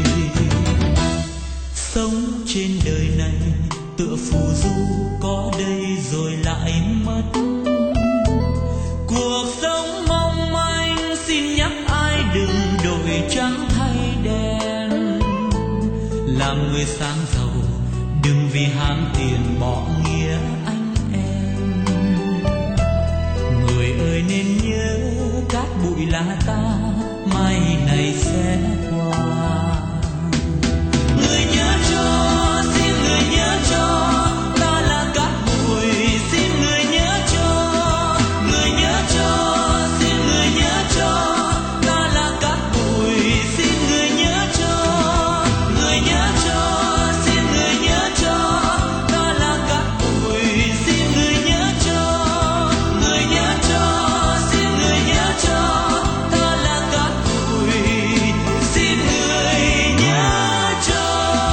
Sống trên đời này tựa phù du, có đây rồi lại mất. Cuộc sống mong manh xin nhắc ai đừng đổi trắng thay đen. Làm người sáng giàu đừng vì ham tiền bỏ nghĩa anh em. Người ơi nên nhớ cát bụi là ta, mai này sẽ qua. Người nhớ cho, xin người nhớ cho, ta là cát bụi, xin người nhớ cho. Người nhớ cho, xin người nhớ cho, ta là cát bụi, xin người nhớ cho. Người nhớ cho, xin người nhớ cho, ta là cát bụi, xin người nhớ cho. Người nhớ cho, xin người nhớ cho, ta là cát bụi, xin người nhớ cho.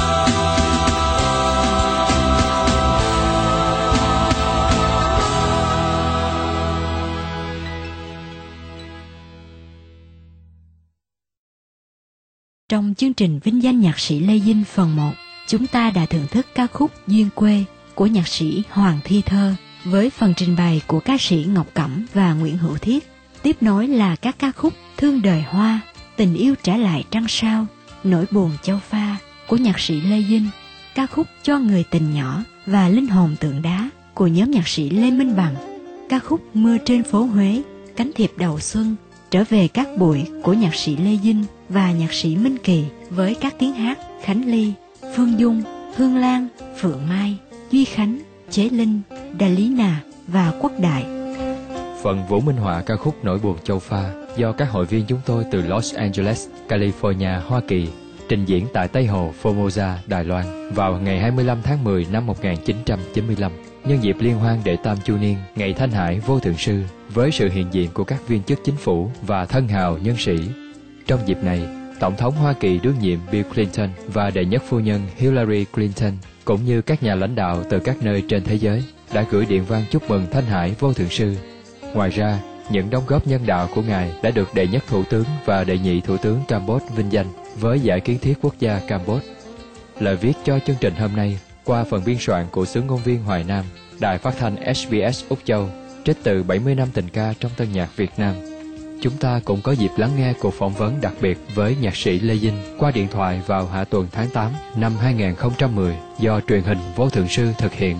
Trong chương trình vinh danh nhạc sĩ Lê Dinh phần 1, chúng ta đã thưởng thức ca khúc Duyên Quê của nhạc sĩ Hoàng Thi Thơ với phần trình bày của ca sĩ Ngọc Cẩm và Nguyễn Hữu Thiết. Tiếp nối là các ca khúc Thương Đời Hoa, Tình Yêu Trả Lại Trăng Sao, Nỗi Buồn Châu Pha của nhạc sĩ Lê Dinh, ca khúc Cho Người Tình Nhỏ và Linh Hồn Tượng Đá của nhóm nhạc sĩ Lê Minh Bằng, ca khúc Mưa Trên Phố Huế, Cánh Thiệp Đầu Xuân, Trở Về Cát Bụi của nhạc sĩ Lê Dinh và nhạc sĩ Minh Kỳ với các tiếng hát Khánh Ly, Phương Dung, Hương Lan, Phượng Mai, Duy Khánh, Chế Linh, Đà Lý Nà và Quốc Đại. Phần vũ minh họa ca khúc Nỗi Buồn Châu Pha do các hội viên chúng tôi từ Los Angeles, California, Hoa Kỳ trình diễn tại Tây Hồ, Formosa, Đài Loan vào ngày 25 tháng 10 năm 1995 nhân dịp liên hoan đệ tam chu niên Ngày Thanh Hải Vô Thượng Sư với sự hiện diện của các viên chức chính phủ và thân hào nhân sĩ. Trong dịp này, Tổng thống Hoa Kỳ đương nhiệm Bill Clinton và đệ nhất phu nhân Hillary Clinton cũng như các nhà lãnh đạo từ các nơi trên thế giới đã gửi điện văn chúc mừng Thanh Hải Vô Thượng Sư. Ngoài ra, những đóng góp nhân đạo của Ngài đã được đệ nhất thủ tướng và đệ nhị thủ tướng Campuchia vinh danh với giải kiến thiết quốc gia Campuchia. Lời viết cho chương trình hôm nay qua phần biên soạn của xướng ngôn viên Hoài Nam, Đài Phát thanh SBS Úc Châu, trích từ 70 năm tình ca trong tân nhạc Việt Nam. Chúng ta cũng có dịp lắng nghe cuộc phỏng vấn đặc biệt với nhạc sĩ Lê Dinh qua điện thoại vào hạ tuần tháng 8 năm 2010 do truyền hình Vô Thượng Sư thực hiện.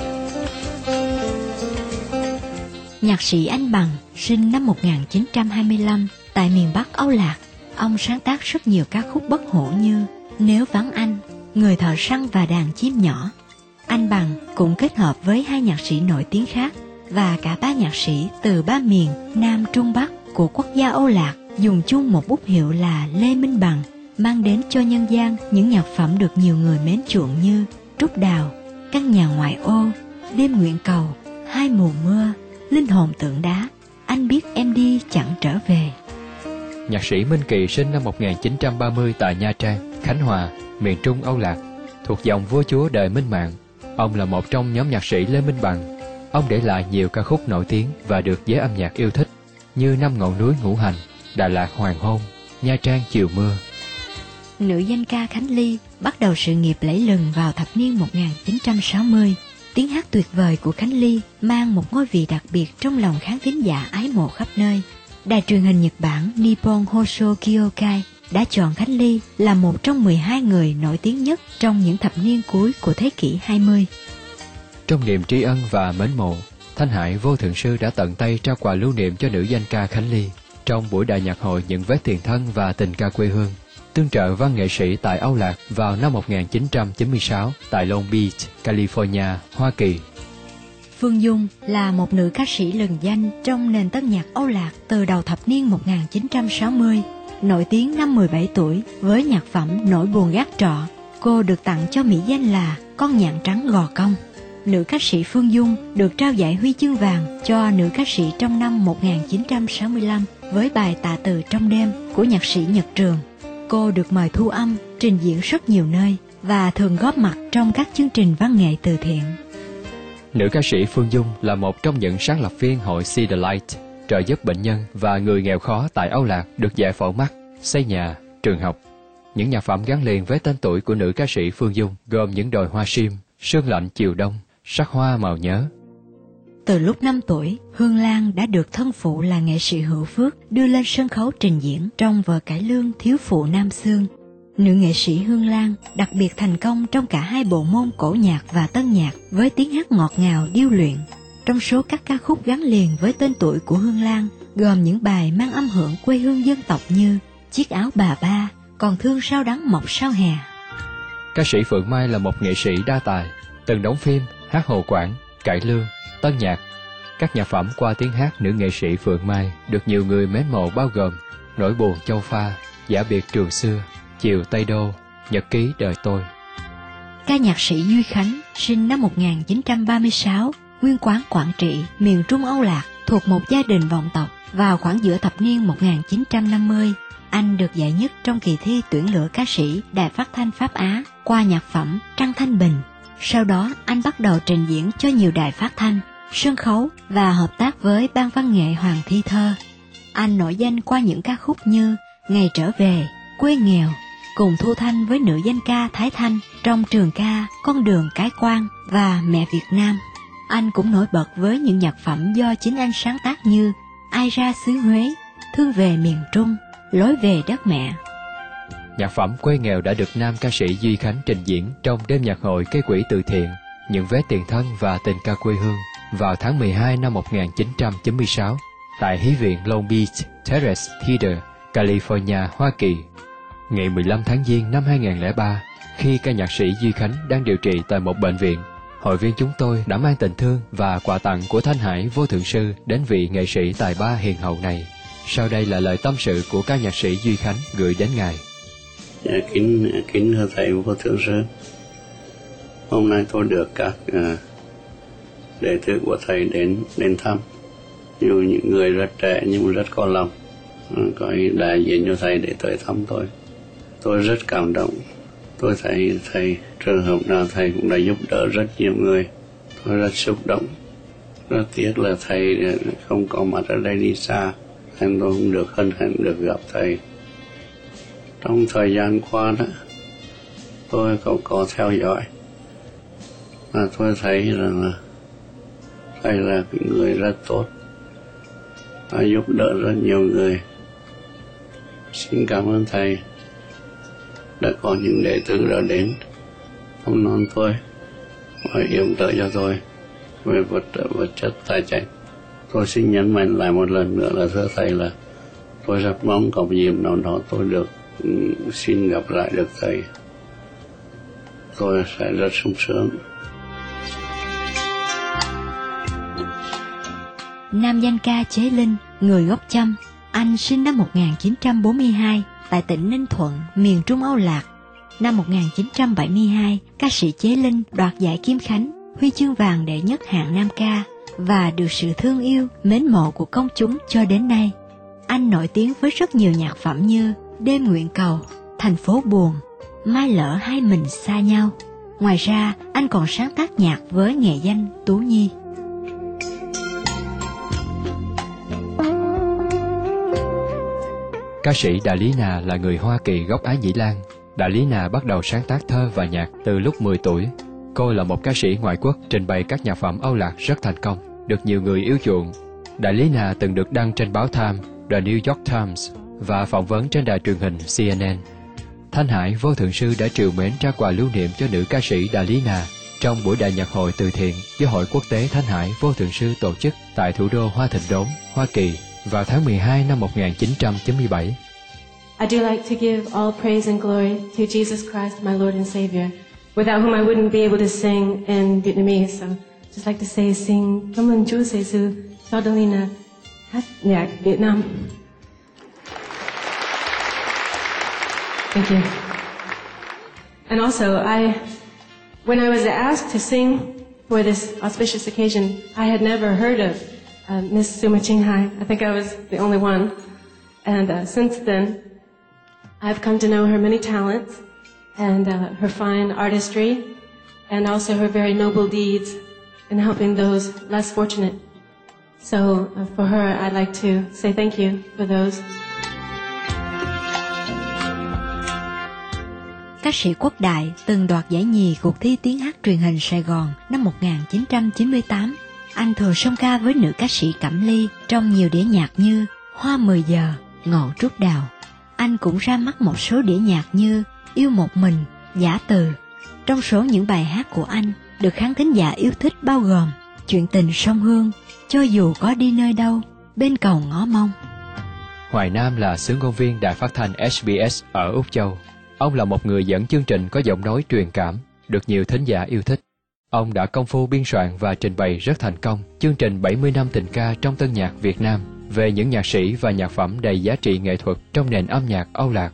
Nhạc sĩ Anh Bằng sinh năm 1925 tại miền Bắc Âu Lạc. Ông sáng tác rất nhiều ca khúc bất hủ như Nếu Vắng Anh, Người Thợ Săn và Đàn Chim Nhỏ. Anh Anh Bằng cũng kết hợp với hai nhạc sĩ nổi tiếng khác và cả ba nhạc sĩ từ ba miền Nam Trung Bắc của quốc gia Âu Lạc dùng chung một bút hiệu là Lê Minh Bằng, mang đến cho nhân gian những nhạc phẩm được nhiều người mến chuộng như Trúc Đào, Căn Nhà Ngoại Ô, Đêm Nguyện Cầu, Hai Mùa Mưa, Linh Hồn Tượng Đá, Anh Biết Em Đi Chẳng Trở Về. Nhạc sĩ Minh Kỳ sinh năm 1930 tại Nha Trang, Khánh Hòa, miền Trung Âu Lạc, thuộc dòng vua chúa đời Minh Mạng. Ông là một trong nhóm nhạc sĩ Lê Minh Bằng. Ông để lại nhiều ca khúc nổi tiếng và được giới âm nhạc yêu thích như Năm Ngọn Núi Ngũ Hành, Đà Lạt Hoàng Hôn, Nha Trang Chiều Mưa. Nữ danh ca Khánh Ly bắt đầu sự nghiệp lẫy lừng vào thập niên 1960. Tiếng hát tuyệt vời của Khánh Ly mang một ngôi vị đặc biệt trong lòng khán thính giả ái mộ khắp nơi. Đài truyền hình Nhật Bản Nippon Hoso Kyokai đã chọn Khánh Ly là một trong 12 người nổi tiếng nhất trong những thập niên cuối của thế kỷ 20. Trong niềm tri ân và mến mộ, Thanh Hải Vô Thượng Sư đã tận tay trao quà lưu niệm cho nữ danh ca Khánh Ly trong buổi đại nhạc hội Những Vết Tiền Thân và Tình Ca Quê Hương, tương trợ văn nghệ sĩ tại Âu Lạc vào năm 1996 tại Long Beach, California, Hoa Kỳ. Phương Dung là một nữ ca sĩ lừng danh trong nền tân nhạc Âu Lạc từ đầu thập niên 1960. Nổi tiếng năm 17 tuổi với nhạc phẩm Nỗi Buồn Gác Trọ, cô được tặng cho mỹ danh là Con Nhạn Trắng Gò Công. Nữ ca sĩ Phương Dung được trao giải huy chương vàng cho nữ ca sĩ trong năm 1965 với bài Tạ Từ Trong Đêm của nhạc sĩ Nhật Trường. Cô được mời thu âm, trình diễn rất nhiều nơi và thường góp mặt trong các chương trình văn nghệ từ thiện. Nữ ca sĩ Phương Dung là một trong những sáng lập viên hội See the Light, trợ giúp bệnh nhân và người nghèo khó tại Âu Lạc được giải phẫu mắt, xây nhà, trường học. Những nhạc phẩm gắn liền với tên tuổi của nữ ca sĩ Phương Dung gồm Những Đồi Hoa Sim, Sương Lạnh Chiều Đông, Sắc Hoa Màu Nhớ. Từ lúc 5 tuổi, Hương Lan đã được thân phụ là nghệ sĩ Hữu Phước đưa lên sân khấu trình diễn trong vở cải lương Thiếu Phụ Nam Xương. Nữ nghệ sĩ Hương Lan đặc biệt thành công trong cả hai bộ môn cổ nhạc và tân nhạc với tiếng hát ngọt ngào điêu luyện. Trong số các ca khúc gắn liền với tên tuổi của Hương Lan gồm những bài mang âm hưởng quê hương dân tộc như Chiếc Áo Bà Ba, Còn Thương Sao Đắng Mọc Sao Hè. Ca sĩ Phượng Mai là một nghệ sĩ đa tài, từng đóng phim, hát hồ quảng, cải lương, tân nhạc. Các nhạc phẩm qua tiếng hát nữ nghệ sĩ Phượng Mai được nhiều người mến mộ bao gồm Nỗi Buồn Châu Pha, Giả Biệt Trường Xưa, Chiều Tây Đô, Nhật Ký Đời Tôi. Ca nhạc sĩ Duy Khánh sinh năm 1936, nguyên quán Quảng Trị, miền Trung Âu Lạc, thuộc một gia đình vọng tộc. Vào khoảng giữa thập niên 1950, anh được giải nhất trong kỳ thi tuyển lựa ca sĩ Đài Phát thanh Pháp Á qua nhạc phẩm Trăng Thanh Bình. Sau đó, anh bắt đầu trình diễn cho nhiều đài phát thanh, sân khấu và hợp tác với Ban văn nghệ Hoàng Thi Thơ. Anh nổi danh qua những ca khúc như Ngày Trở Về, Quê Nghèo, cùng thu thanh với nữ danh ca Thái Thanh trong trường ca Con Đường Cái Quan và Mẹ Việt Nam. Anh cũng nổi bật với những nhạc phẩm do chính anh sáng tác như Ai Ra Xứ Huế, Thương Về Miền Trung, Lối Về Đất Mẹ. Nhạc phẩm Quê Nghèo đã được nam ca sĩ Duy Khánh trình diễn trong đêm nhạc hội gây quỹ từ thiện Những Vết Tiền Thân và Tình Ca Quê Hương vào tháng 12 năm 1996 tại Hí viện Long Beach Terrace Theater, California, Hoa Kỳ. Ngày 15 tháng Giêng năm 2003, khi ca nhạc sĩ Duy Khánh đang điều trị tại một bệnh viện, hội viên chúng tôi đã mang tình thương và quà tặng của Thanh Hải Vô Thượng Sư đến vị nghệ sĩ tài ba hiền hậu này. Sau đây là lời tâm sự của ca nhạc sĩ Duy Khánh gửi đến ngài. Kính thưa thầy Vô Thượng Sư, hôm nay tôi được các đệ tử của thầy đến thăm. Dù những người rất trẻ nhưng rất có lòng, có đại diện cho thầy để tới thăm tôi. Tôi rất cảm động. Tôi thấy thầy trường hợp nào thầy cũng đã giúp đỡ rất nhiều người. Tôi rất xúc động. Rất tiếc là thầy không có mặt ở đây, đi xa, nên tôi không được hân hạnh được gặp thầy. Trong thời gian qua đó, tôi có theo dõi và tôi thấy rằng là thầy là người rất tốt và giúp đỡ rất nhiều người. Xin cảm ơn thầy đã có những đệ tử đã đến thăm non tôi và yểm trợ cho tôi về vật chất tài chính. Tôi xin nhấn mạnh lại một lần nữa là thưa thầy là tôi rất mong có dịp nào đó tôi được xin gặp lại được thầy. Tôi sẽ rất sung sướng. nam danh ca Chế Linh, người gốc Chăm. Anh sinh năm 1942 tại tỉnh Ninh Thuận, miền Trung Âu Lạc. Năm 1972, ca sĩ Chế Linh đoạt giải Kim Khánh, huy chương vàng đệ nhất hạng nam ca và được sự thương yêu, mến mộ của công chúng cho đến nay. Anh nổi tiếng với rất nhiều nhạc phẩm như Đêm Nguyện Cầu, Thành Phố Buồn, Mai Lỡ Hai Mình Xa Nhau. Ngoài ra, anh còn sáng tác nhạc với nghệ danh Tú Nhi. Ca sĩ Đà Lý Nà là người Hoa Kỳ gốc Ái Nhĩ Lan. Đà Lý Nà bắt đầu sáng tác thơ và nhạc từ lúc 10 tuổi. Cô là một ca sĩ ngoại quốc trình bày các nhạc phẩm Âu Lạc rất thành công, được nhiều người yêu chuộng. Đà Lý Nà từng được đăng trên báo Time, The New York Times và phỏng vấn trên đài truyền hình CNN. Thanh Hải, Vô Thượng Sư đã trìu mến trao quà lưu niệm cho nữ ca sĩ Đà Lý Nà trong buổi đại nhạc hội từ thiện do Hội Quốc tế Thanh Hải Vô Thượng Sư tổ chức tại thủ đô Hoa Thịnh Đốn, Hoa Kỳ vào tháng 12 năm 1997. I do like to give all praise and glory to Jesus Christ, my Lord and Savior, without whom I wouldn't be able to sing in Vietnamese. So just like to say, xin cảm ơn Chúa Giêsu cho Đà Lý Nà hát nhạc Việt Nam. Thank you. And also, when I was asked to sing for this auspicious occasion, I had never heard of Miss Suma Chinghai. I think I was the only one. And since then, I've come to know her many talents and her fine artistry and also her very noble deeds in helping those less fortunate. So for her, I'd like to say thank you for those. Ca sĩ Quốc Đại từng đoạt giải nhì cuộc thi tiếng hát truyền hình Sài Gòn năm 1998. Anh thường song ca với nữ ca sĩ Cẩm Ly trong nhiều đĩa nhạc như Hoa 10 giờ, Ngộ Trúc Đào. Anh cũng ra mắt một số đĩa nhạc như Yêu Một Mình, Giả Từ. Trong số những bài hát của anh được khán thính giả yêu thích bao gồm Chuyện Tình Sông Hương, Cho Dù Có Đi Nơi Đâu, Bên Cầu Ngó Mong. Hoài Nam là xướng ngôn viên đài phát thanh SBS ở Úc Châu. Ông là một người dẫn chương trình có giọng nói truyền cảm, được nhiều thính giả yêu thích. Ông đã công phu biên soạn và trình bày rất thành công chương trình 70 năm tình ca trong tân nhạc Việt Nam về những nhạc sĩ và nhạc phẩm đầy giá trị nghệ thuật trong nền âm nhạc Âu Lạc.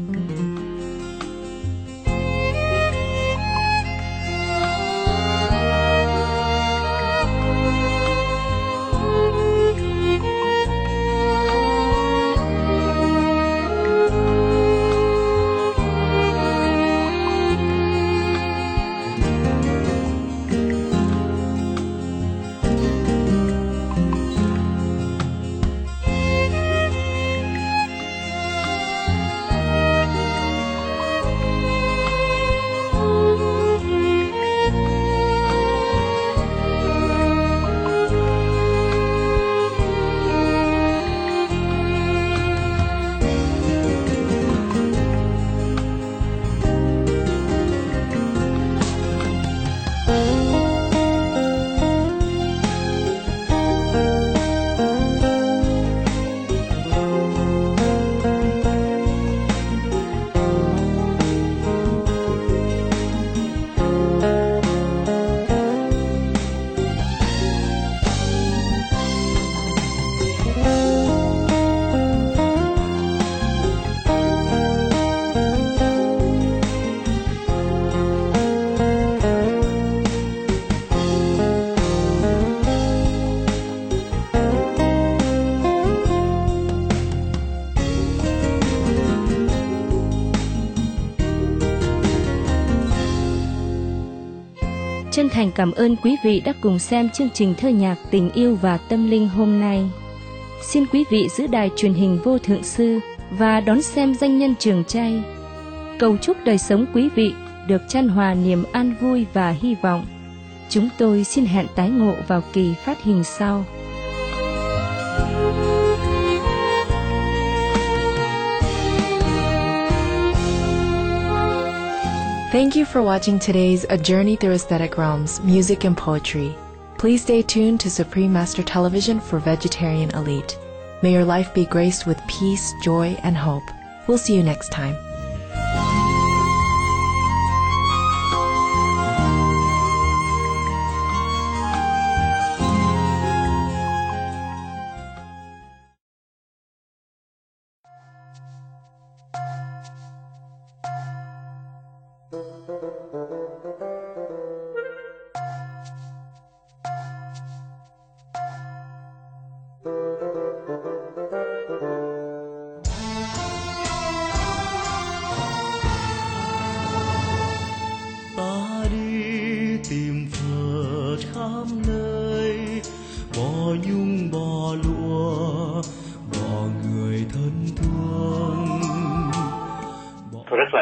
Chân thành cảm ơn quý vị đã cùng xem chương trình thơ nhạc Tình Yêu và Tâm Linh hôm nay. Xin quý vị giữ đài truyền hình Vô Thượng Sư và đón xem Danh Nhân Trường Chay. Cầu chúc đời sống quý vị được chan hòa niềm an vui và hy vọng. Chúng tôi xin hẹn tái ngộ vào kỳ phát hình sau. Thank you for watching today's A Journey Through Aesthetic Realms, Music and Poetry. Please stay tuned to Supreme Master Television for Vegetarian Elite. May your life be graced with peace, joy, and hope. We'll see you next time.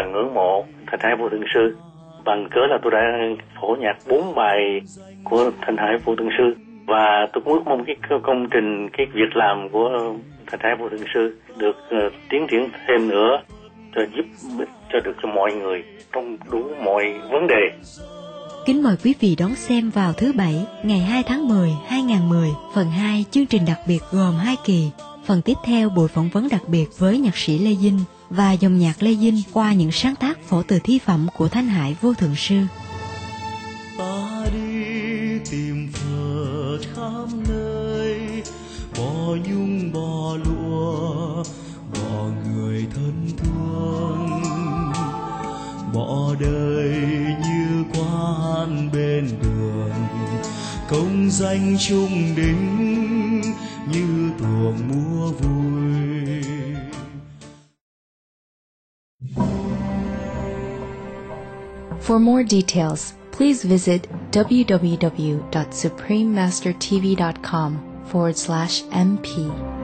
là ngưỡng mộ Thanh Hải Vô Thượng Sư. Bằng cớ là tôi đã phổ nhạc 4 bài của Thanh Hải Vô Thượng Sư, và tôi cũng ước mong cái công trình, cái việc làm của Thanh Hải Vô Thượng Sư được tiến triển thêm nữa, cho giúp cho được cho mọi người trong đủ mọi vấn đề. Kính mời quý vị đón xem vào thứ Bảy ngày 2 tháng 10, 2010, phần 2 chương trình đặc biệt gồm 2 kỳ. Phần tiếp theo buổi phỏng vấn đặc biệt với nhạc sĩ Lê Dinh và dòng nhạc Lê Dinh qua những sáng tác phổ từ thi phẩm của Thanh Hải Vô Thượng Sư. Ta đi tìm Phật khắp nơi, bỏ nhung bỏ lụa, bỏ người thân thương, bỏ đời như quan bên đường, công danh trung đỉnh như tuồng múa vui. For more details, please visit www.suprememastertv.com/MP.